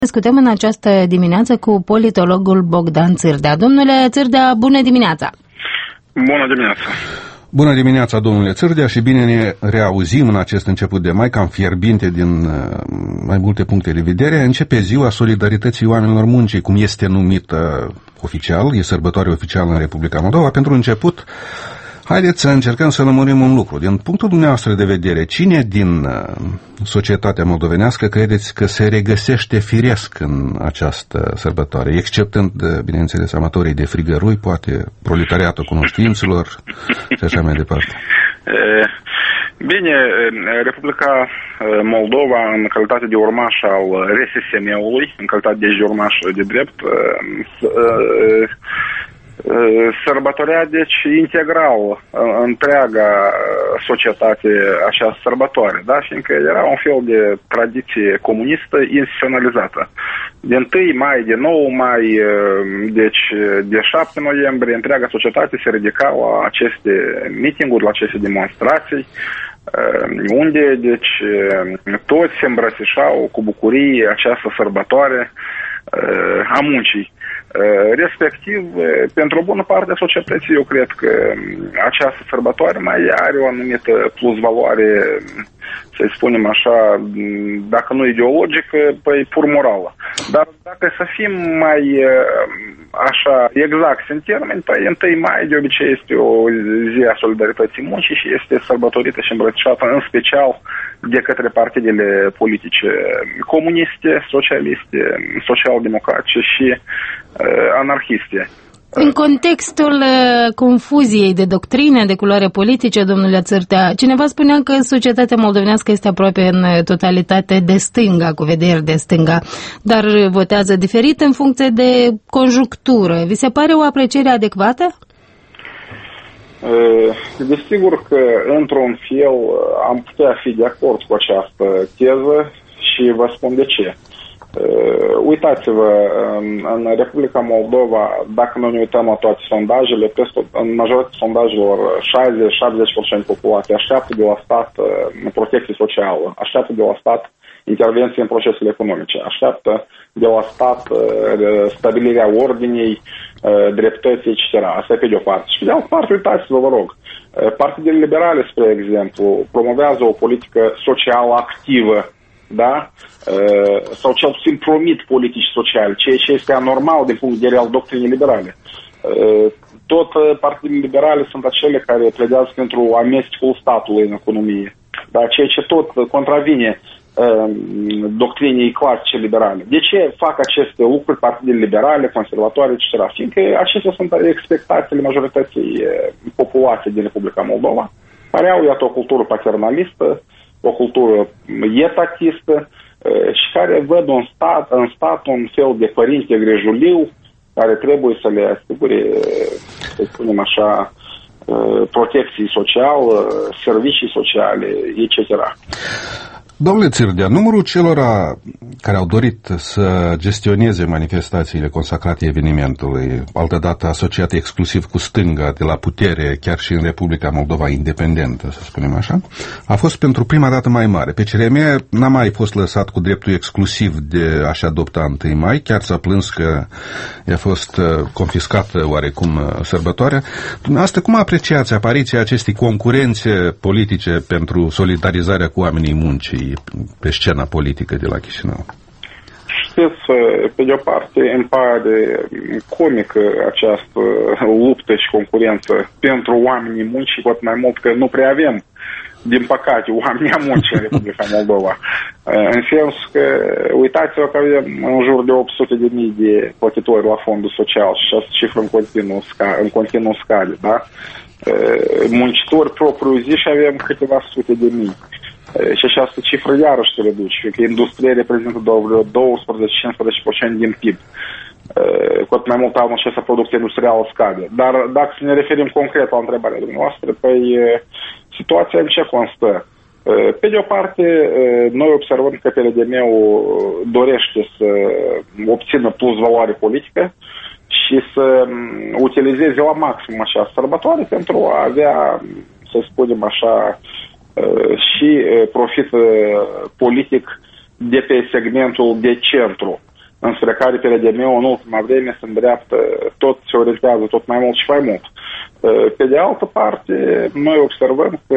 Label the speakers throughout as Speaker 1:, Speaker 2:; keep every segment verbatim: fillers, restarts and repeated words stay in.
Speaker 1: Discutăm în această dimineață cu politologul Bogdan Țârdea. Domnule Țârdea, bună dimineața!
Speaker 2: Bună dimineața!
Speaker 3: Bună dimineața, domnule Țârdea, și bine ne reauzim în acest început de mai, cam fierbinte din mai multe puncte de vedere. Începe ziua solidarității oamenilor muncii, cum este numită oficial, e sărbătoare oficială în Republica Moldova. Pentru început, haideți să încercăm să lămurim un lucru. Din punctul dumneavoastră de vedere, cine din societatea moldovenească credeți că se regăsește firesc în această sărbătoare, exceptând, bineînțeles, amatorii de frigărui, poate proletariatul cunoștințelor și așa mai departe?
Speaker 2: Bine, Republica Moldova, în calitate de urmaș al R S S M-ului, în calitate de urmaș de drept, sărbătorea, deci, integral întreaga societate această sărbătoare, da? Fiindcă era un fel de tradiție comunistă instituționalizată. De întâi mai, de nouă mai, deci de șapte noiembrie, întreaga societate se ridica la aceste meeting-uri, la aceste demonstrații, unde, deci, toți se îmbrățișau cu bucurie această sărbătoare a muncii. Respectiv, pentru o bună parte a societății, eu cred că această sărbătoare mai are o anumită plusvaloare, să spunem așa, dacă nu ideologică, păi pur morală. Dar dacă să fim mai așa exact în termeni, păi întâi mai de obicei este o zi a solidarității muncii și este sărbătorită și îmbrățișată în special de către partidele politice comuniste, socialiste, social-democratice și uh, anarhiste.
Speaker 1: În contextul uh, confuziei de doctrine, de culoare politice, domnule Țârdea, cineva spunea că societatea moldovenească este aproape în totalitate de stânga, cu vederi de stânga, dar votează diferit în funcție de conjunctură. Vi se pare o apreciere adecvată?
Speaker 2: Desigur că, într-un fel, am putea fi de acord cu această teză și vă spun de ce. Uitați-vă, în Republica Moldova, dacă noi ne uităm la toate sondajele, peste, în majoritatea sondajelor șaizeci șaptezeci la sută populație așteaptă de la stat protecție socială, așteaptă de la stat intervenție în procesele economice, așteaptă de la stat stabilirea ordinii, dreptății, et cetera. Asta e pe de o parte. Și pe de altă parte, uitați-vă, vă rog, partidele liberale, spre exemplu, promovează o politică socială activă, da? Sau cel puțin promit politici sociale, ceea ce este anormal din punct de vedere al doctrinii liberale. Tot partidele liberale sunt acele care pledează pentru amestecul statului în economie, dar ceea ce tot contravine doctrinii clasice liberale. De ce fac aceste lucruri partidele liberale, conservatoare, et cetera? Fiindcă acestea sunt expectațiile majorității populației din Republica Moldova, care au, iată, o cultură paternalistă, o cultură etatistă și care văd un stat, în stat un fel de părinte grijuliu care trebuie să le asigure, să spunem așa, protecții socială, servicii sociale, et cetera.
Speaker 3: Domnule Țârdea, numărul celora care au dorit să gestioneze manifestațiile consacrate evenimentului, altădată asociate exclusiv cu stânga de la putere, chiar și în Republica Moldova independentă, să spunem așa, a fost pentru prima dată mai mare. Pe C R M n-a mai fost lăsat cu dreptul exclusiv de a-și adopta întâi mai, chiar s-a plâns că i-a fost confiscată oarecum sărbătoarea. Dumneavoastră, cum apreciați apariția acestei concurențe politice pentru solidarizarea cu oamenii muncii pe scena politică de la Chișinău?
Speaker 2: Știți, pe de o parte îmi pare comică această luptă și concurență pentru oamenii muncii, cu atât mai mult că nu prea avem, din păcate, oamenii muncii în Republica Moldova. În sensul că, uitați-vă că avem în jur de opt sute de mii de plătitori la fondul social și această cifră în continuu, în continuu scade, da? Muncitori propriu-zi și avem câteva sute de mii. Și această cifră iarăși se reduce, că industria reprezintă douăsprezece cincisprezece la sută din P I B. Cu atât mai mult anul acesta producția industrială scade. Dar dacă să ne referim concret la întrebarea dumneavoastră, păi situația în ce constă? Pe de o parte, noi observăm că P L D M-ul dorește să obțină plus valoare politică și să utilizeze la maxim această sărbătoare pentru a avea, să spunem așa, și profit politic de pe segmentul de centru. înspre care P L D M-ul în ultima vreme se îndreaptă, tot se orientează tot mai mult și mai mult. Pe de altă parte, noi observăm că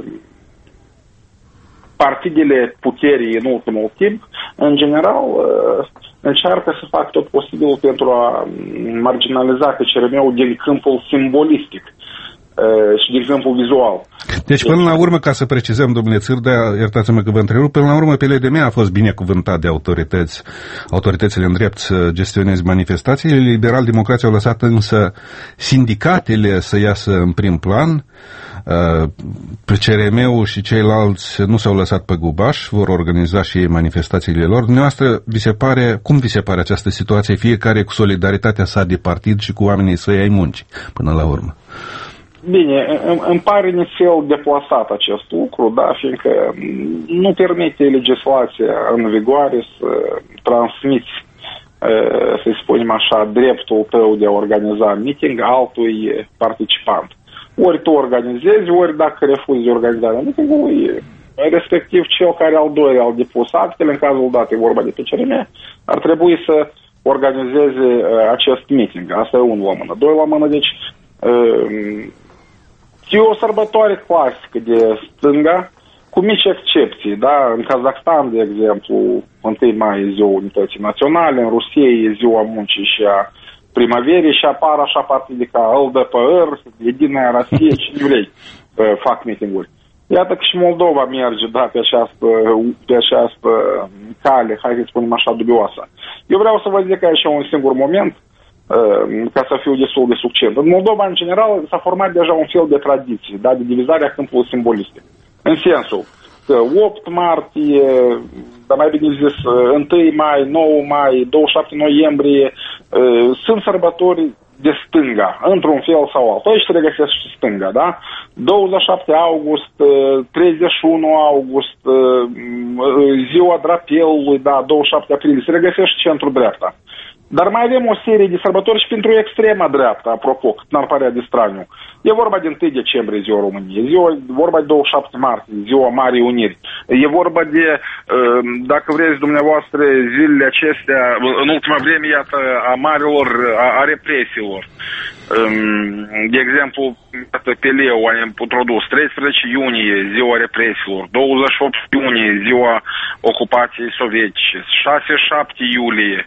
Speaker 2: partidele puterii în ultimul timp, în general, încearcă să facă tot posibilul pentru a marginaliza P C R M-ul din câmpul simbolistic și din câmpul vizual.
Speaker 3: Deci, până la urmă, ca să precizăm, domnule Țârdea, iertați-mă că vă întrerup, până la urmă P L D M a fost binecuvântat de autorități, autoritățile în drept să gestioneze manifestațiile. Liberal-democrații au lăsat însă sindicatele să iasă în prim plan. P C R M-ul și ceilalți nu s-au lăsat pe gubaș, vor organiza și ei manifestațiile lor. Dumneavoastră, vi se pare, cum vi se pare această situație, fiecare cu solidaritatea sa de partid și cu oamenii săi ai muncii, până la urmă?
Speaker 2: Bine, îmi pare nițel deplasat acest lucru, da, fiindcă nu permite legislația în vigoare să transmiți, să spunem așa, dreptul tău de a organiza meeting altui participant. Ori tu organizezi, ori dacă refuzi organizarea meetingului, respectiv cel care al doilea al depus actele, în cazul dat e vorba de P C R M, ar trebui să organizeze acest meeting. Asta e unul la mână. Doi la mână, deci e o sărbătoare clasică de stânga, cu mici excepții, da? În Kazakhstan, de exemplu, întâi mai e ziua Unității Naționale, în Rusia e ziua muncii și a primăverii și apar așa partide ca L D P R, Единая Россия, cine vrei, fac meeting-uri. Iată că și Moldova merge, da, pe această, pe această cale, hai să spunem așa, dubioasă. Eu vreau să vă zic că e un singur moment, ca să fiu destul de succint. În Moldova, în general, s-a format deja un fel de tradiție, da, de divizarea câmpului simbolistic. În sensul că opt martie, dar mai bine zis, întâi mai, nouă mai, douăzeci și șapte noiembrie, sunt sărbători de stânga, într-un fel sau altul. Aici se regăsesc și stânga, da? douăzeci și șapte august, treizeci și unu august, ziua drapelului, da, douăzeci și șapte aprilie, se regăsesc și centru-dreapta. Dar mai avem o serie de sărbători și pentru extrema dreaptă, apropo, cât n-ar părea de straniu. E vorba de întâi decembrie, ziua României, ziua, vorba de douăzeci și șapte martie, ziua Marii Uniri. E vorba de, dacă vreți dumneavoastră, zilele acestea, în ultima vreme, iată, a marilor, a, a represiilor. De exemplu, P L-ul a introdus treisprezece iunie, ziua represiilor, douăzeci și opt iunie, ziua ocupației sovietice, șase șapte iulie,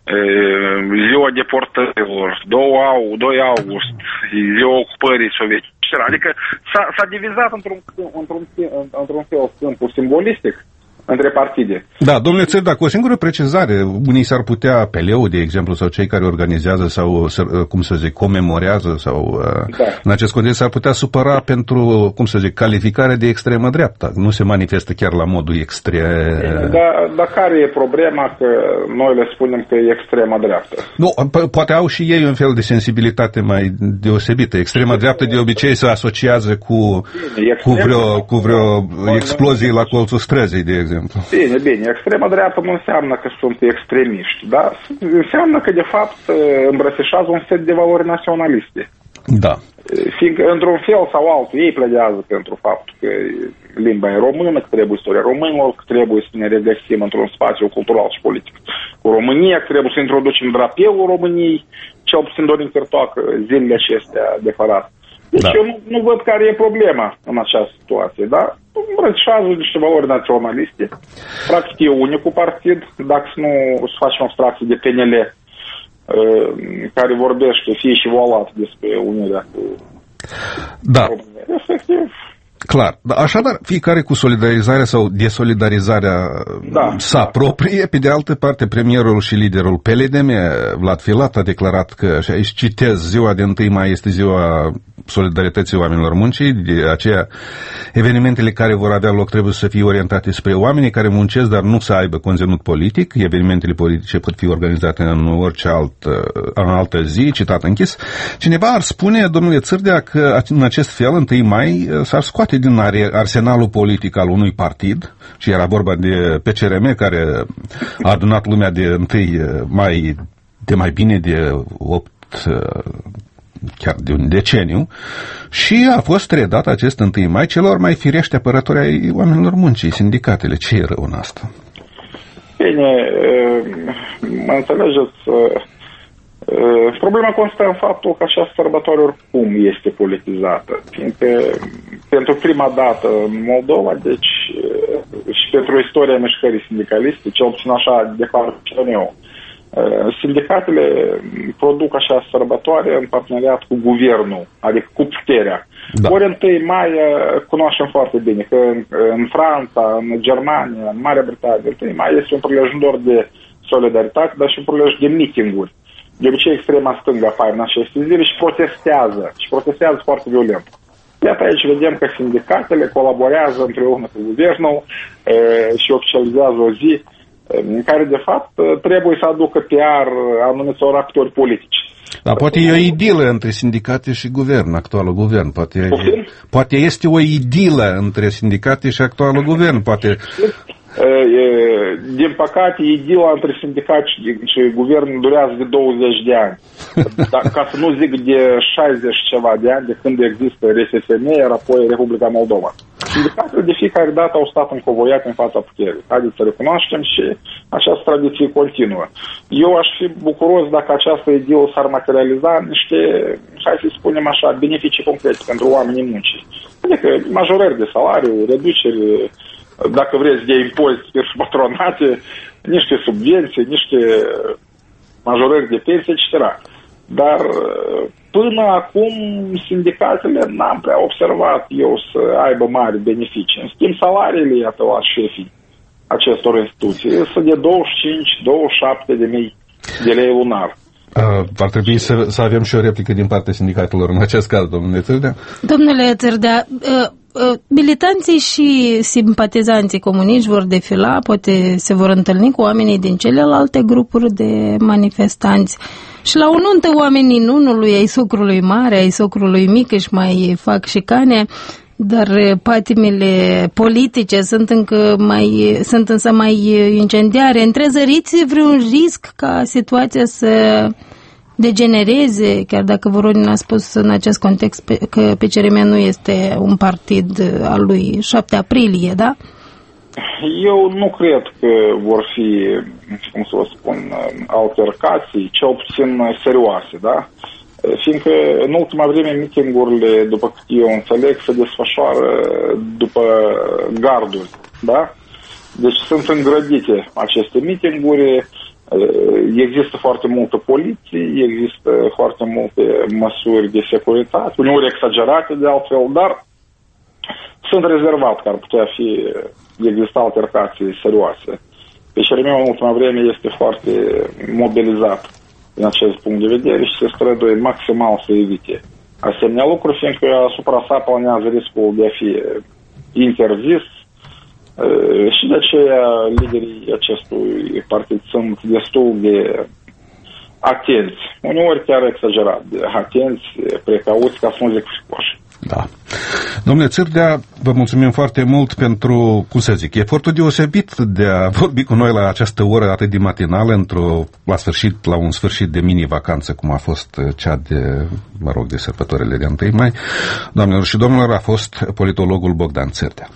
Speaker 2: ziua deportărilor, doi august, ziua ocupării sovietice. Adică s-a, s-a divizat într-un, într-un, într-un fel câmpul simbolistic între partide.
Speaker 3: Da, domnule Țârdea, cu o singură precizare, unii s-ar putea, P L-ul, de exemplu, sau cei care organizează sau, cum să zic, comemorează sau da. În acest context s-ar putea supăra pentru, cum să zic, calificare de extremă dreapta. Nu se manifestă chiar la modul extrem.
Speaker 2: Dar da, care e problema că noi le spunem că e extremă dreaptă?
Speaker 3: Nu, poate au și ei un fel de sensibilitate mai deosebită. Extrema dreaptă de obicei se asociază cu, bine, cu vreo, cu vreo explozie la colțul străzii, de exemplu.
Speaker 2: Bine, bine. Extrema dreaptă nu înseamnă că sunt extremiști, da? Înseamnă că, de fapt, îmbrățișează un set de valori naționaliste.
Speaker 3: Da.
Speaker 2: Fiindcă, într-un fel sau altul, ei pledează pentru faptul că limba e română, că trebuie istoria românilor, că trebuie să ne regăsim într-un spațiu cultural și politic cu România, că trebuie să introducem drapelul României, cel puțin Dorin Cârtoacă, zilele acestea de fărat. Deci da. Eu nu, nu văd care e problema în această situație, da? Îmbrățișează niște valori naționaliste. Practic e unicul partid, dacă să nu să facem abstracție de P N L, care vorbește fie și volat despre unirea cu
Speaker 3: da.
Speaker 2: România. Efectiv.
Speaker 3: Clar. Așadar, fiecare cu solidarizarea sau desolidarizarea da, sa da. proprie. Pe de altă parte, premierul și liderul P L D M, Vlad Filat, a declarat că, și aici citez, ziua de întâi mai este ziua solidarității oamenilor muncii, de aceea evenimentele care vor avea loc trebuie să fie orientate spre oamenii care muncesc, dar nu să aibă conținut politic. Evenimentele politice pot fi organizate în orice alt, în altă zi, citat închis. Cineva ar spune, domnule Țârdea, că în acest fel, întâi mai, s-ar scoate din arsenalul politic al unui partid, și era vorba de P C R M, care a adunat lumea de întâi mai, de mai bine de opt, chiar de un deceniu, și a fost redat acest întâi mai celor mai firești apărători ai oamenilor muncii, sindicatele. Ce e rău în asta?
Speaker 2: Bine, mă înțelegeți, problema constă în faptul că această sărbătoare oricum este politizată, fiindcă pentru prima dată în Moldova, deci și pentru istoria mișcării sindicaliste, cel puțin așa de fapt eu, sindicatele produc așa sărbătoare în parteneriat cu guvernul, adică cu puterea. Da. Ori întâi mai cunoaștem foarte bine că în, în Franța, în Germania, în Marea Britanie, întâi mai este un prelejundor de solidaritate, dar și un prelej de meeting-uri. De obicei extrema stângă apare în aceste zile și protestează, și protestează foarte violent. Iată aici vedem că sindicatele colaborează împreună cu guvernul e, și oficializează o zi în care, de fapt, trebuie să aducă P R anumitor actori politici.
Speaker 3: Dar poate e o idilă între sindicate și guvern, actualul guvern. Poate, poate este o idilă între sindicate și actualul guvern. Poate...
Speaker 2: Din păcate, idila între sindicat și guvern durează de douăzeci de ani. Dar, ca să nu zic de șaizeci ceva de ani de când există R S F M, iar apoi Republica Moldova. Sindicatele de fiecare dată au stat încovoiate în fața puterii. Haideți să recunoaștem și această tradiție continuă. Eu aș fi bucuros dacă această idilă s-ar materializa niște, hai să spunem așa, beneficii concrete pentru oamenii muncii. Adică majorări de salariu, reduceri, dacă vreți, de impozite pentru patronate, niște subvenții, niște majorări de pensii, et cetera. Dar până acum sindicatele n-am prea observat eu să aibă mari beneficii. În schimb, salariile, iată, la șefii acestor instituții sunt de douăzeci și cinci douăzeci și șapte de mii de lei lunar.
Speaker 3: Uh, ar trebui să, să avem și o replică din partea sindicatelor în acest caz, domnule Țârdea.
Speaker 1: Domnule Țârdea, uh, uh, militanții și simpatizanții comuniști vor defila, poate se vor întâlni cu oamenii din celelalte grupuri de manifestanți. Și la o nuntă oamenii nunului, ai socrului mare, ai socrului mic își mai fac șicane, dar patimile politice sunt încă mai, sunt însă mai incendiare. Întrezăriți vreun risc ca situația să degenereze, chiar dacă Voronin a spus în acest context pe, că P C R M nu este un partid al lui șapte aprilie, da?
Speaker 2: Eu nu cred că vor fi, cum să vă spun, altercații, cel puțin serioase, da? Fiindcă în ultima vreme meeting-urile, după cât eu înțeleg, se desfășoară după garduri, da? Deci sunt îngrădite aceste meeting-uri, există foarte multă poliție, există foarte multe măsuri de securitate, uneori exagerate de altfel, dar sunt rezervat că ar putea fi, există altercații serioase. P C R M în ultima vreme este foarte mobilizat din acest punct de vedere și se străduie maximal să evite asemenea lucruri, fiindcă asupra sa planează riscul de a fi interzis și de aceea liderii acestui partid sunt destul de atenți, uneori chiar exagerat, de atenți, precauți, ca să nu zic fricoși.
Speaker 3: Da. Domnule Țârdea, vă mulțumim foarte mult pentru, cum să zic, efortul deosebit de a vorbi cu noi la această oră atât de matinală, într-o, la sfârșit, la un sfârșit de mini-vacanță, cum a fost cea de, mă rog, de sărbătorile de întâi mai. Doamnelor și domnilor, a fost politologul Bogdan Țârdea.